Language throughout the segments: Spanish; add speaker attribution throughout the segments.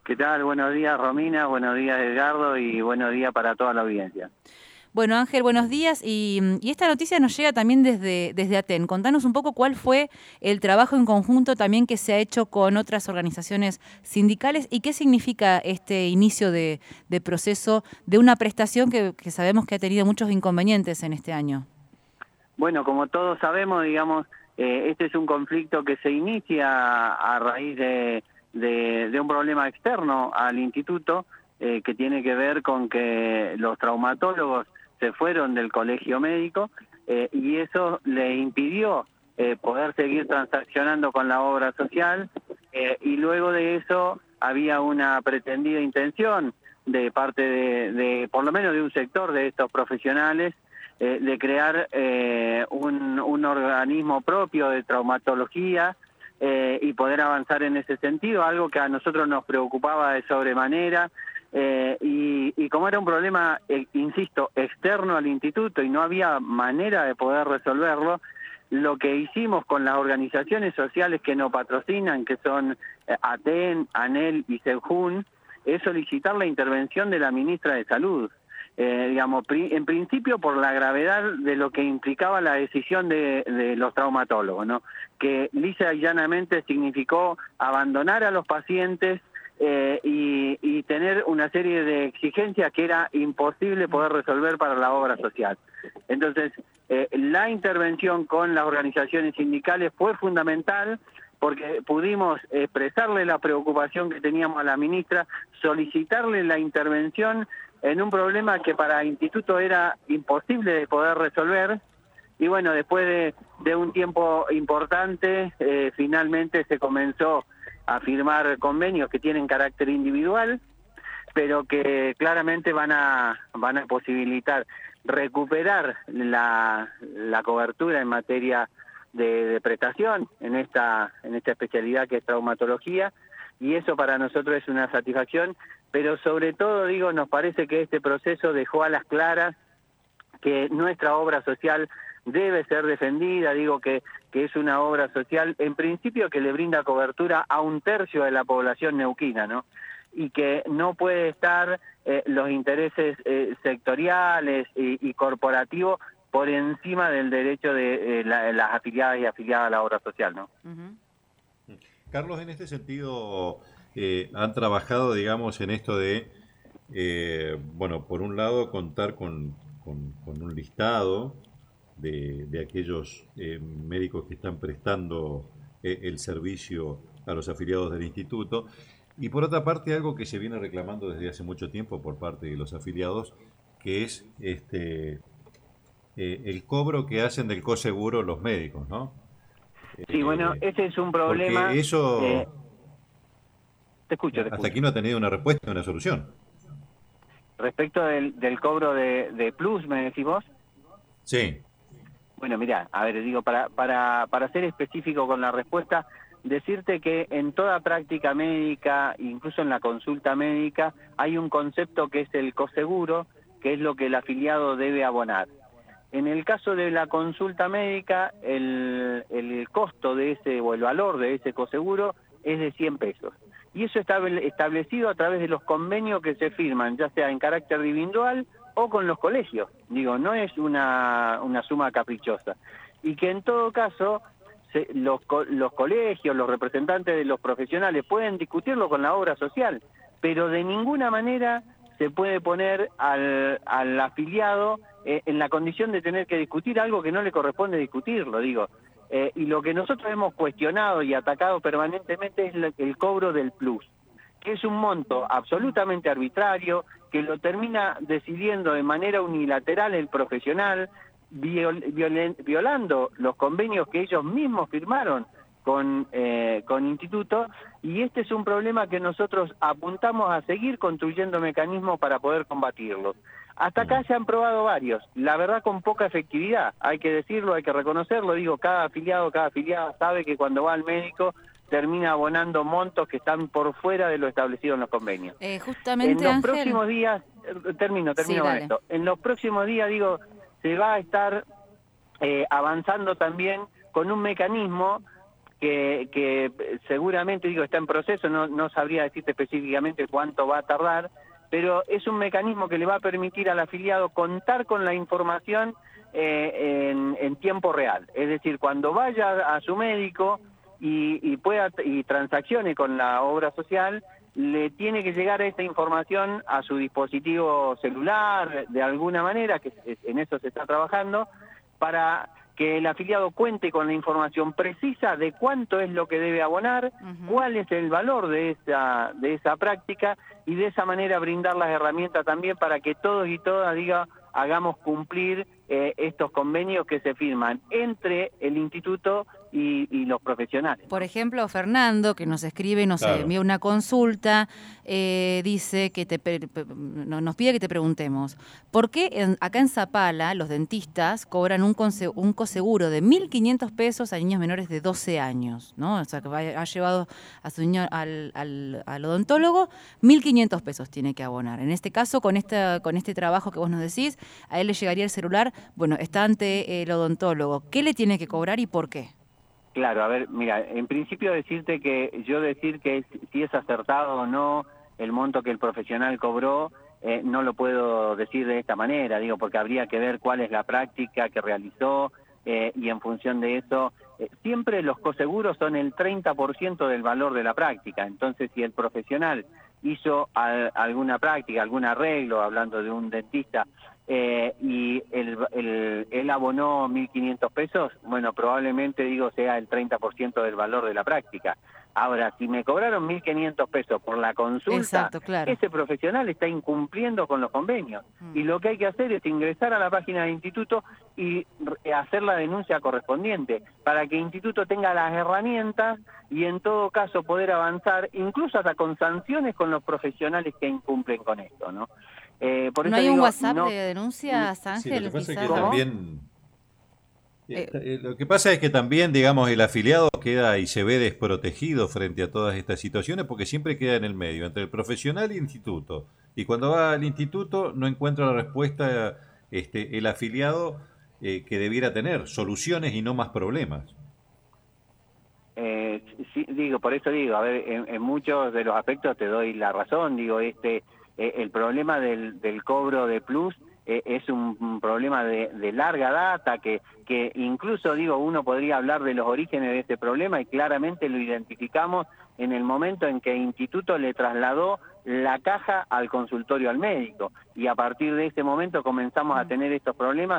Speaker 1: ¿Qué tal? Buenos días, Romina, buenos días, Edgardo, y buenos días para toda la audiencia.
Speaker 2: Bueno, Ángel, buenos días. Y esta noticia nos llega también desde Aten. Contanos un poco cuál fue el trabajo en conjunto también que se ha hecho con otras organizaciones sindicales y qué significa este inicio de proceso de una prestación que sabemos que ha tenido muchos inconvenientes en este año.
Speaker 1: Bueno, como todos sabemos, digamos, este es un conflicto que se inicia a raíz de un problema externo al instituto, que tiene que ver con que los traumatólogos se fueron del colegio médico, y eso le impidió poder seguir transaccionando con la obra social, y luego de eso había una pretendida intención de parte por lo menos de un sector de estos profesionales, de crear un organismo propio de traumatología, y poder avanzar en ese sentido, algo que a nosotros nos preocupaba de sobremanera, y como era un problema, insisto, externo al instituto y no había manera de poder resolverlo, lo que hicimos con las organizaciones sociales que nos patrocinan, que son ATEN, ANEL y SEBJUN, es solicitar la intervención de la ministra de Salud. Digamos, en principio por la gravedad de lo que implicaba la decisión de los traumatólogos, ¿no? Que lisa y llanamente significó abandonar a los pacientes, y tener una serie de exigencias que era imposible poder resolver para la obra social. Entonces, la intervención con las organizaciones sindicales fue fundamental, porque pudimos expresarle la preocupación que teníamos a la ministra, solicitarle la intervención en un problema que para el instituto era imposible de poder resolver, y bueno, después de un tiempo importante, finalmente se comenzó a firmar convenios que tienen carácter individual, pero que claramente van a posibilitar recuperar la cobertura en materia de prestación en esta especialidad que es traumatología, y eso para nosotros es una satisfacción, pero sobre todo, digo, nos parece que este proceso dejó a las claras que nuestra obra social debe ser defendida, digo que es una obra social, en principio, que le brinda cobertura a 1/3 de la población neuquina, ¿no? Y que no puede estar los intereses sectoriales y corporativos por encima del derecho de las afiliadas y afiliadas a la obra social, ¿no?
Speaker 2: Ujú.
Speaker 3: Carlos, en este sentido, han trabajado, digamos, en esto de, bueno, por un lado, contar con un listado de aquellos médicos que están prestando el servicio a los afiliados del instituto, y por otra parte, algo que se viene reclamando desde hace mucho tiempo por parte de los afiliados, que es el cobro que hacen del coseguro los médicos, ¿no?
Speaker 1: Sí, bueno,
Speaker 3: Eh,
Speaker 1: ese es un
Speaker 3: Porque
Speaker 1: problema.
Speaker 3: eso
Speaker 1: Te escucho, te
Speaker 3: hasta
Speaker 1: escucho.
Speaker 3: aquí no ha tenido una respuesta, una solución.
Speaker 1: Respecto del cobro de plus, ¿me decís vos?
Speaker 3: Sí.
Speaker 1: Bueno, mirá, a ver, digo, para ser específico con la respuesta, decirte que en toda práctica médica, incluso en la consulta médica, hay un concepto que es el coseguro, que es lo que el afiliado debe abonar. En el caso de la consulta médica, el costo de ese, o el valor de ese coseguro, es de 100 pesos. Y eso está establecido a través de los convenios que se firman, ya sea en carácter individual o con los colegios. Digo, no es una suma caprichosa. Y que en todo caso, los colegios, los representantes de los profesionales pueden discutirlo con la obra social, pero de ninguna manera se puede poner al afiliado en la condición de tener que discutir algo que no le corresponde discutirlo, digo. Y lo que nosotros hemos cuestionado y atacado permanentemente es el cobro del plus, que es un monto absolutamente arbitrario, que lo termina decidiendo de manera unilateral el profesional, violando los convenios que ellos mismos firmaron con institutos, y este es un problema que nosotros apuntamos a seguir construyendo mecanismos para poder combatirlo. Hasta acá se han probado varios, la verdad con poca efectividad, hay que decirlo, hay que reconocerlo, digo, cada afiliado, cada afiliada sabe que cuando va al médico termina abonando montos que están por fuera de lo establecido en los convenios. En
Speaker 2: Justamente,
Speaker 1: los
Speaker 2: Ángel.
Speaker 1: próximos días, termino
Speaker 2: Sí,
Speaker 1: con
Speaker 2: dale.
Speaker 1: esto, en los próximos días, digo, se va a estar avanzando también con un mecanismo que seguramente, digo, está en proceso, no sabría decirte específicamente cuánto va a tardar, pero es un mecanismo que le va a permitir al afiliado contar con la información en tiempo real. Es decir, cuando vaya a su médico y transaccione con la obra social, le tiene que llegar esta información a su dispositivo celular, de alguna manera, que en eso se está trabajando, para que el afiliado cuente con la información precisa de cuánto es lo que debe abonar, cuál es el valor de esa práctica, y de esa manera brindar las herramientas también para que todos y todas, hagamos cumplir estos convenios que se firman entre el instituto y los profesionales.
Speaker 2: Por ejemplo, Fernando, que nos escribe y nos envía una consulta, dice que nos pide que te preguntemos, ¿por qué acá en Zapala los dentistas cobran un coseguro de 1.500 pesos a niños menores de 12 años? ¿No? O sea, que ha llevado a su niño al odontólogo, 1.500 pesos tiene que abonar. En este caso, con este trabajo que vos nos decís, a él le llegaría el celular, bueno, está ante el odontólogo. ¿Qué le tiene que cobrar y por qué?
Speaker 1: Claro, a ver, mira, en principio decir que si es acertado o no el monto que el profesional cobró, no lo puedo decir de esta manera, porque habría que ver cuál es la práctica que realizó, y en función de eso, siempre los coseguros son el 30% del valor de la práctica. Entonces, si el profesional hizo alguna práctica, algún arreglo, hablando de un dentista, y él abonó 1.500 pesos, bueno, probablemente, sea el 30% del valor de la práctica. Ahora, si me cobraron 1.500 pesos por la consulta,
Speaker 2: exacto, claro,
Speaker 1: ese profesional está incumpliendo con los convenios. Y lo que hay que hacer es ingresar a la página del instituto y hacer la denuncia correspondiente, para que el instituto tenga las herramientas y en todo caso poder avanzar, incluso hasta con sanciones con los profesionales que incumplen con esto, ¿no? Por
Speaker 2: ¿No
Speaker 1: eso
Speaker 2: hay un WhatsApp de denuncias, Ángel?
Speaker 3: Sí, lo que pasa es que
Speaker 1: ¿Cómo?
Speaker 3: también... Lo que pasa es que también, digamos, el afiliado queda y se ve desprotegido frente a todas estas situaciones porque siempre queda en el medio, entre el profesional y el instituto. Y cuando va al instituto no encuentra la respuesta el afiliado que debiera tener, soluciones y no más problemas.
Speaker 1: Sí, por eso a ver, en muchos de los aspectos te doy la razón, el problema del cobro de plus es un problema de larga data, que incluso, uno podría hablar de los orígenes de este problema, y claramente lo identificamos en el momento en que el instituto le trasladó la caja al consultorio al médico, y a partir de ese momento comenzamos a tener estos problemas.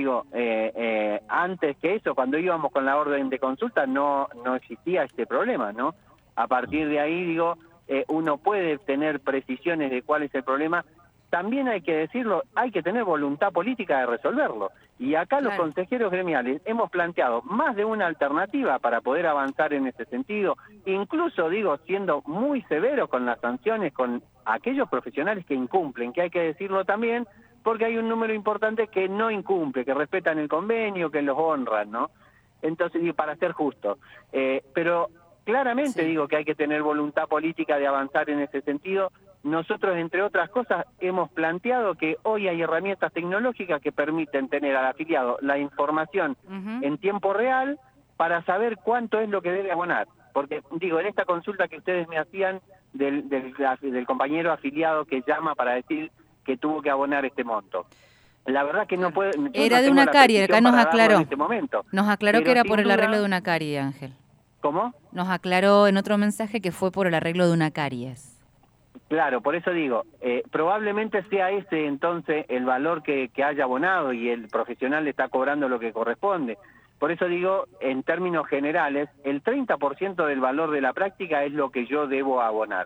Speaker 1: Antes que eso, cuando íbamos con la orden de consulta, no existía este problema, ¿no? A partir de ahí, uno puede tener precisiones de cuál es el problema. También hay que decirlo, hay que tener voluntad política de resolverlo. Y acá los consejeros gremiales hemos planteado más de una alternativa para poder avanzar en ese sentido, incluso, siendo muy severos con las sanciones con aquellos profesionales que incumplen, que hay que decirlo también, porque hay un número importante que no incumple, que respetan el convenio, que los honran, ¿no? Entonces, para ser justo. Pero claramente que hay que tener voluntad política de avanzar en ese sentido. Nosotros, entre otras cosas, hemos planteado que hoy hay herramientas tecnológicas que permiten tener al afiliado la información en tiempo real para saber cuánto es lo que debe abonar. Porque, en esta consulta que ustedes me hacían del compañero afiliado que llama para decir que tuvo que abonar este monto, la verdad que no puede...
Speaker 2: Era de una carie, acá nos aclaró.
Speaker 1: En este momento.
Speaker 2: Nos aclaró que era por el arreglo de una carie, Ángel.
Speaker 1: ¿Cómo?
Speaker 2: Nos aclaró en otro mensaje que fue por el arreglo de una caries.
Speaker 1: Claro, por eso probablemente sea ese entonces el valor que haya abonado, y el profesional le está cobrando lo que corresponde. Por eso en términos generales, el 30% del valor de la práctica es lo que yo debo abonar.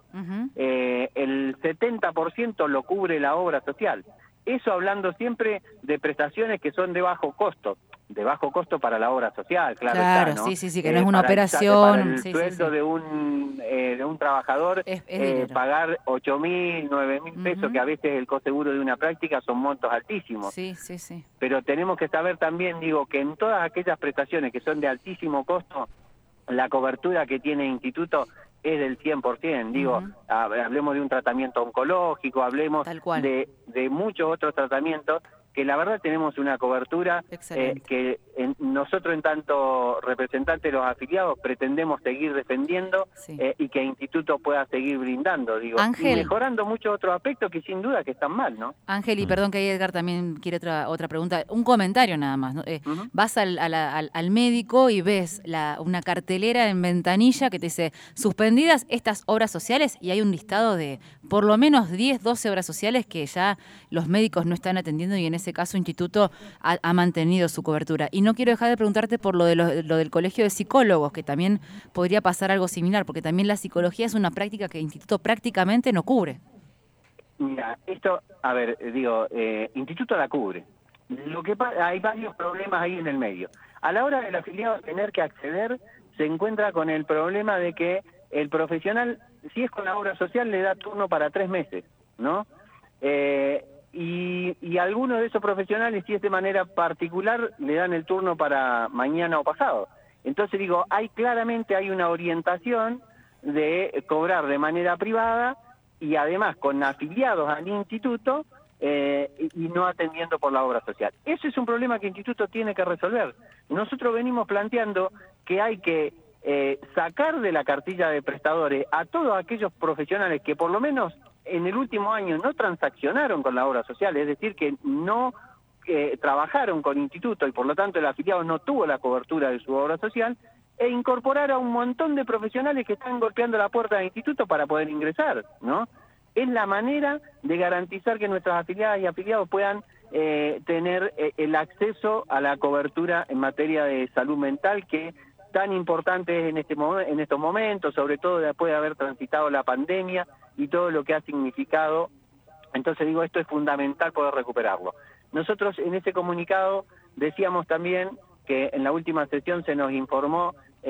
Speaker 1: El 70% lo cubre la obra social. Eso hablando siempre de prestaciones que son de bajo costo para la obra social, claro está, ¿no?
Speaker 2: Sí, que no es una operación.
Speaker 1: Para el sueldo de un trabajador, pagar 8.000, 9.000 pesos, que a veces el coseguro de una práctica son montos altísimos.
Speaker 2: Sí.
Speaker 1: Pero tenemos que saber también, que en todas aquellas prestaciones que son de altísimo costo, la cobertura que tiene el instituto es del 100%. Hablemos de un tratamiento oncológico, hablemos de muchos otros tratamientos que la verdad tenemos una cobertura que nosotros en tanto representantes de los afiliados pretendemos seguir defendiendo y que el instituto pueda seguir brindando, digo,
Speaker 2: Ángel,
Speaker 1: y mejorando muchos otros aspectos que sin duda que están mal, ¿no?
Speaker 2: Ángel, y perdón que ahí Edgar también quiere otra pregunta, un comentario nada más, ¿no? Vas al médico y ves una cartelera en ventanilla que te dice suspendidas estas obras sociales y hay un listado de por lo menos 10, 12 obras sociales que ya los médicos no están atendiendo y en ese caso Instituto ha mantenido su cobertura. Y no quiero dejar de preguntarte por lo del Colegio de Psicólogos, que también podría pasar algo similar, porque también la psicología es una práctica que el Instituto prácticamente no cubre.
Speaker 1: Mira, esto, a ver, digo, Instituto la cubre. Lo que hay varios problemas ahí en el medio. A la hora del afiliado tener que acceder, se encuentra con el problema de que el profesional, si es con la obra social, le da turno para 3 meses, ¿no? Y algunos de esos profesionales, si es de manera particular, le dan el turno para mañana o pasado. Entonces digo, claramente hay una orientación de cobrar de manera privada y además con afiliados al instituto y no atendiendo por la obra social. Ese es un problema que el instituto tiene que resolver. Nosotros venimos planteando que hay que sacar de la cartilla de prestadores a todos aquellos profesionales que por lo menos en el último año no transaccionaron con la obra social, es decir, que no trabajaron con instituto y por lo tanto el afiliado no tuvo la cobertura de su obra social, e incorporar a un montón de profesionales que están golpeando la puerta del instituto para poder ingresar, ¿no? Es la manera de garantizar que nuestras afiliadas y afiliados puedan tener el acceso a la cobertura en materia de salud mental que tan importante es en estos momentos, sobre todo después de haber transitado la pandemia y todo lo que ha significado. Entonces digo, esto es fundamental poder recuperarlo. Nosotros en ese comunicado decíamos también que en la última sesión se nos informó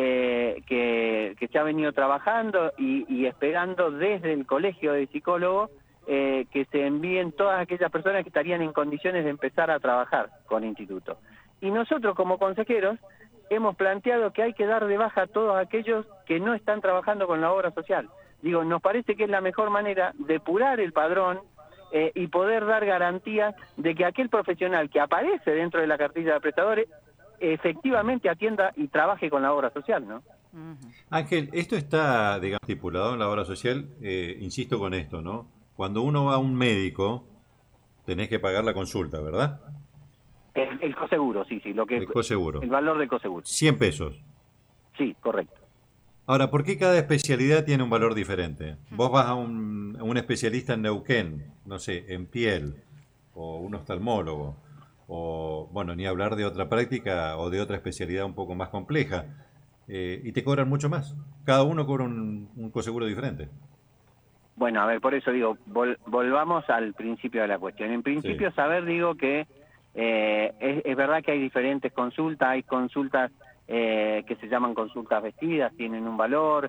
Speaker 1: que se ha venido trabajando y esperando desde el Colegio de Psicólogos que se envíen todas aquellas personas que estarían en condiciones de empezar a trabajar con instituto. Y nosotros como consejeros hemos planteado que hay que dar de baja a todos aquellos que no están trabajando con la obra social. Digo, nos parece que es la mejor manera de depurar el padrón y poder dar garantías de que aquel profesional que aparece dentro de la cartilla de prestadores efectivamente atienda y trabaje con la obra social, ¿no?
Speaker 3: Ángel, esto está, digamos, estipulado en la obra social, insisto con esto, ¿no? Cuando uno va a un médico, tenés que pagar la consulta, ¿verdad?
Speaker 1: El coseguro, sí, lo que
Speaker 3: el coseguro.
Speaker 1: El valor del coseguro.
Speaker 3: 100 pesos.
Speaker 1: Sí, correcto.
Speaker 3: Ahora, ¿por qué cada especialidad tiene un valor diferente? Vos vas a un especialista en Neuquén, no sé, en piel, o un oftalmólogo, o, bueno, ni hablar de otra práctica o de otra especialidad un poco más compleja, y te cobran mucho más. Cada uno cobra un coseguro diferente.
Speaker 1: Bueno, a ver, por eso digo, volvamos al principio de la cuestión. En principio, saber, digo, que es verdad que hay diferentes consultas, hay consultas que se llaman consultas vestidas, tienen un valor,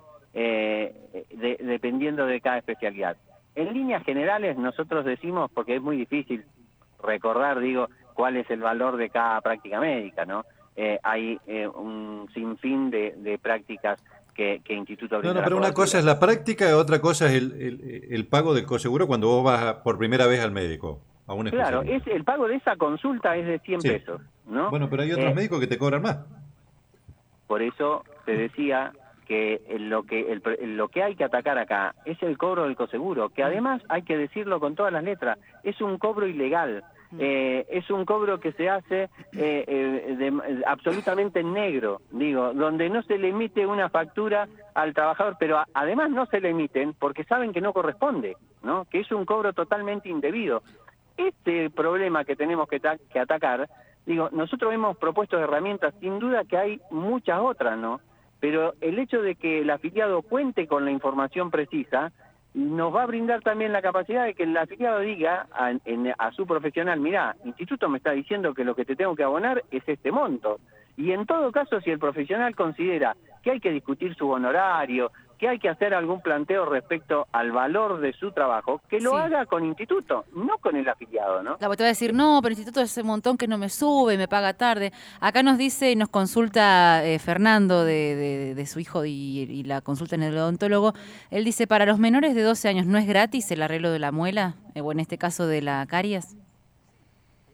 Speaker 1: dependiendo de cada especialidad. En líneas generales nosotros decimos, porque es muy difícil recordar, digo, cuál es el valor de cada práctica médica, ¿no? Hay un sinfín de prácticas que Instituto brinda.
Speaker 3: No, pero una cosa es la práctica y otra cosa es el pago del coseguro cuando vos vas por primera vez al médico. A un
Speaker 1: claro, el pago de esa consulta es de 100 pesos, ¿no?
Speaker 3: Bueno, pero hay otros médicos que te cobran más.
Speaker 1: Por eso te decía que lo que hay que atacar acá es el cobro del coseguro, que además hay que decirlo con todas las letras, es un cobro ilegal, es un cobro que se hace absolutamente negro, digo, donde no se le emite una factura al trabajador, pero además no se le emiten porque saben que no corresponde, ¿no? Que es un cobro totalmente indebido. Este problema que tenemos que atacar, digo, nosotros hemos propuesto herramientas, sin duda que hay muchas otras, ¿no? Pero el hecho de que el afiliado cuente con la información precisa nos va a brindar también la capacidad de que el afiliado diga a su profesional, mirá, Instituto me está diciendo que lo que te tengo que abonar es este monto. Y en todo caso, si el profesional considera que hay que discutir su honorario, que hay que hacer algún planteo respecto al valor de su trabajo, que lo haga con Instituto, no con el afiliado, ¿no?
Speaker 2: Claro, te va a decir, no, pero el Instituto es ese montón que no me sube, me paga tarde. Acá nos dice y nos consulta Fernando de su hijo y la consulta en el odontólogo. Él dice, para los menores de 12 años, ¿no es gratis el arreglo de la muela? O en este caso de la caries.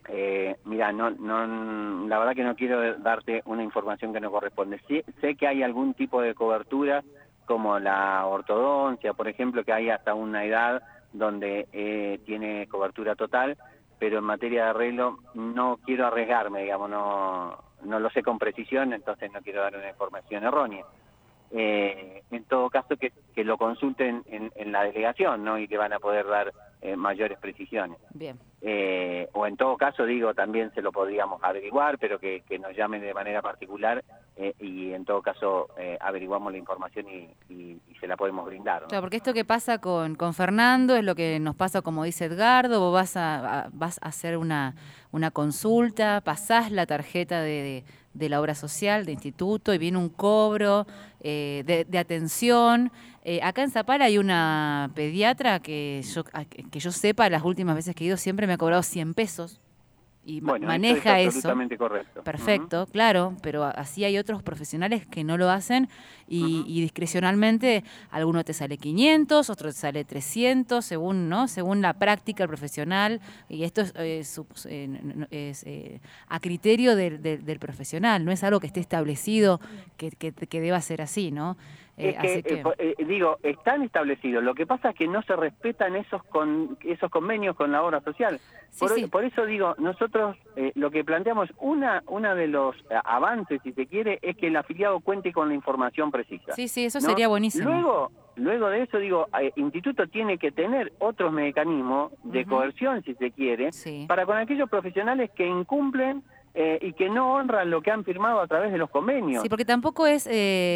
Speaker 1: Mira, la verdad que no quiero darte una información que no corresponde. Sí, sé que hay algún tipo de cobertura, como la ortodoncia, por ejemplo, que hay hasta una edad donde tiene cobertura total, pero en materia de arreglo no quiero arriesgarme, digamos, no lo sé con precisión, entonces no quiero dar una información errónea. En todo caso que lo consulten en la delegación, ¿no? Y que van a poder dar mayores precisiones.
Speaker 2: Bien.
Speaker 1: O en todo caso, digo, también se lo podríamos averiguar, pero que nos llamen de manera particular y en todo caso averiguamos la información y se la podemos brindar, ¿no?
Speaker 2: Claro, porque esto que pasa con Fernando es lo que nos pasa, como dice Edgardo, vos vas a hacer una consulta, pasás la tarjeta de la obra social, de instituto, y viene un cobro de atención. Acá en Zapala hay una pediatra que yo sepa, las últimas veces que he ido siempre me ha cobrado 100 pesos. Y
Speaker 1: bueno,
Speaker 2: maneja
Speaker 1: eso. Es absolutamente correcto.
Speaker 2: Perfecto, claro, pero así hay otros profesionales que no lo hacen y discrecionalmente alguno te sale 500, otro te sale 300, según la práctica del profesional, y esto es a criterio del profesional, no es algo que esté establecido que deba ser así, ¿no?
Speaker 1: Digo, están establecidos. Lo que pasa es que no se respetan esos convenios con la obra social. Por eso digo, nosotros lo que planteamos, una de los avances, si se quiere, es que el afiliado cuente con la información precisa.
Speaker 2: Sí, eso
Speaker 1: ¿no?
Speaker 2: sería buenísimo.
Speaker 1: Luego de eso, digo, instituto tiene que tener otros mecanismos de coerción, si se quiere, para con aquellos profesionales que incumplen y que no honran lo que han firmado a través de los convenios.
Speaker 2: Sí, porque tampoco es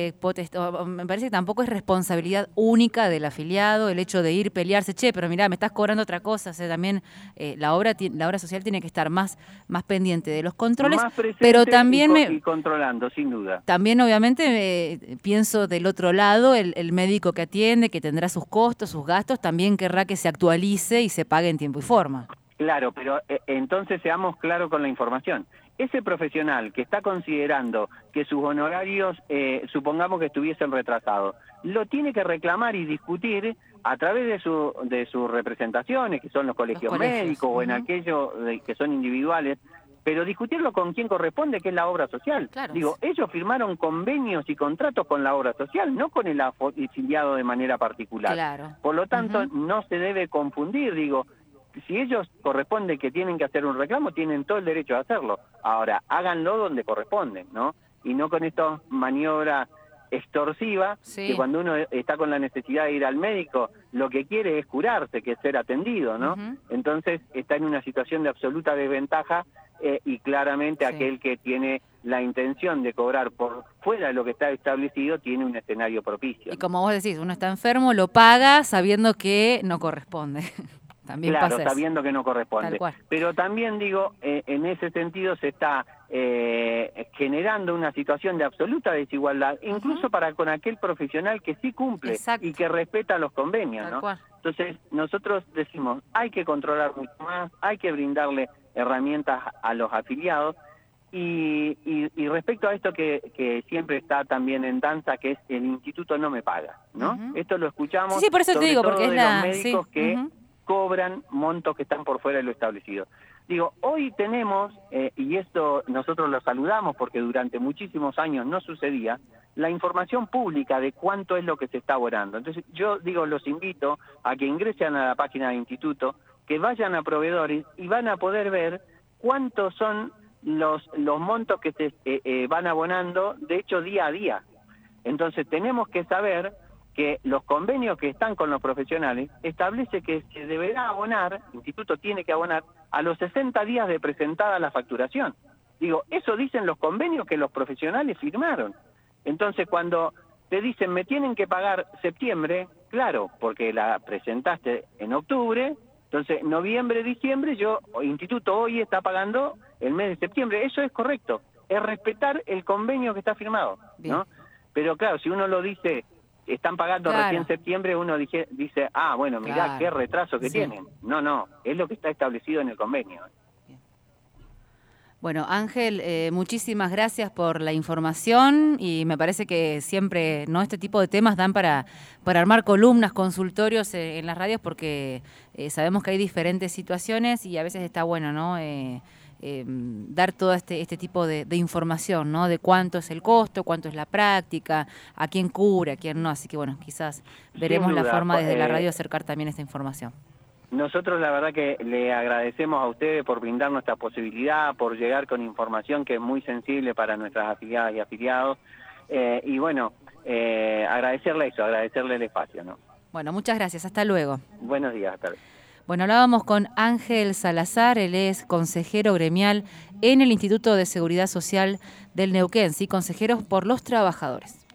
Speaker 2: me parece que tampoco es responsabilidad única del afiliado el hecho de ir pelearse, pero mirá, me estás cobrando otra cosa. O sea, también la obra social tiene que estar más pendiente de los controles,
Speaker 1: más presente,
Speaker 2: pero también
Speaker 1: y controlando, sin duda.
Speaker 2: También, obviamente, pienso del otro lado, el médico que atiende, que tendrá sus costos, sus gastos, también querrá que se actualice y se pague en tiempo y forma.
Speaker 1: Claro, pero entonces seamos claros con la información. Ese profesional que está considerando que sus honorarios, supongamos que estuviesen retrasados, lo tiene que reclamar y discutir a través de sus representaciones, que son los colegios médicos o en aquellos que son individuales, pero discutirlo con quien corresponde, que es la obra social.
Speaker 2: Claro.
Speaker 1: Digo, ellos firmaron convenios y contratos con la obra social, no con el afiliado de manera particular.
Speaker 2: Claro.
Speaker 1: Por lo tanto, no se debe confundir, digo, si ellos corresponde que tienen que hacer un reclamo, tienen todo el derecho a hacerlo. Ahora, háganlo donde corresponde, ¿no? Y no con esta maniobra extorsiva, que cuando uno está con la necesidad de ir al médico, lo que quiere es curarse, que es ser atendido, ¿no? Entonces está en una situación de absoluta desventaja y claramente aquel que tiene la intención de cobrar por fuera de lo que está establecido tiene un escenario propicio.
Speaker 2: Y como vos decís, uno está enfermo, lo paga sabiendo que no corresponde. También
Speaker 1: claro,
Speaker 2: pasa
Speaker 1: sabiendo que no corresponde. Pero también digo, en ese sentido se está generando una situación de absoluta desigualdad, incluso para con aquel profesional que sí cumple y que respeta los convenios, ¿no? Entonces, nosotros decimos, hay que controlar mucho más, hay que brindarle herramientas a los afiliados, y respecto a esto que siempre está también en danza, que es el instituto no me paga, ¿no? Esto lo escuchamos
Speaker 2: por eso te digo, porque es
Speaker 1: los médicos que cobran montos que están por fuera de lo establecido. Digo, hoy tenemos, y esto nosotros lo saludamos porque durante muchísimos años no sucedía, la información pública de cuánto es lo que se está abonando. Entonces yo digo, los invito a que ingresen a la página del instituto, que vayan a proveedores y van a poder ver cuántos son los montos que se van abonando, de hecho día a día. Entonces tenemos que saber que los convenios que están con los profesionales establece que se deberá abonar, el instituto tiene que abonar, a los 60 días de presentada la facturación. Digo, eso dicen los convenios que los profesionales firmaron. Entonces, cuando te dicen, me tienen que pagar septiembre, claro, porque la presentaste en octubre, entonces noviembre, diciembre, instituto hoy está pagando el mes de septiembre. Eso es correcto, es respetar el convenio que está firmado, ¿no? Pero claro, si uno lo dice, están pagando recién septiembre, uno dice, bueno, mirá qué retraso que tienen. No, es lo que está establecido en el convenio.
Speaker 2: Bueno, Ángel, muchísimas gracias por la información y me parece que siempre este tipo de temas dan para armar columnas, consultorios en las radios porque sabemos que hay diferentes situaciones y a veces está bueno, ¿no? Dar todo este tipo de información, ¿no? De cuánto es el costo, cuánto es la práctica, a quién cubre, a quién no. Así que bueno, quizás veremos la forma desde la radio acercar también esta información.
Speaker 1: Nosotros la verdad que le agradecemos a ustedes por brindarnos esta posibilidad, por llegar con información que es muy sensible para nuestras afiliadas y afiliados. Y bueno, agradecerle el espacio, ¿no?
Speaker 2: Bueno, muchas gracias. Hasta luego.
Speaker 1: Buenos días, hasta luego.
Speaker 2: Bueno, hablábamos con Ángel Salazar, él es consejero gremial en el Instituto de Seguridad Social del Neuquén, ¿sí? Consejeros por los Trabajadores.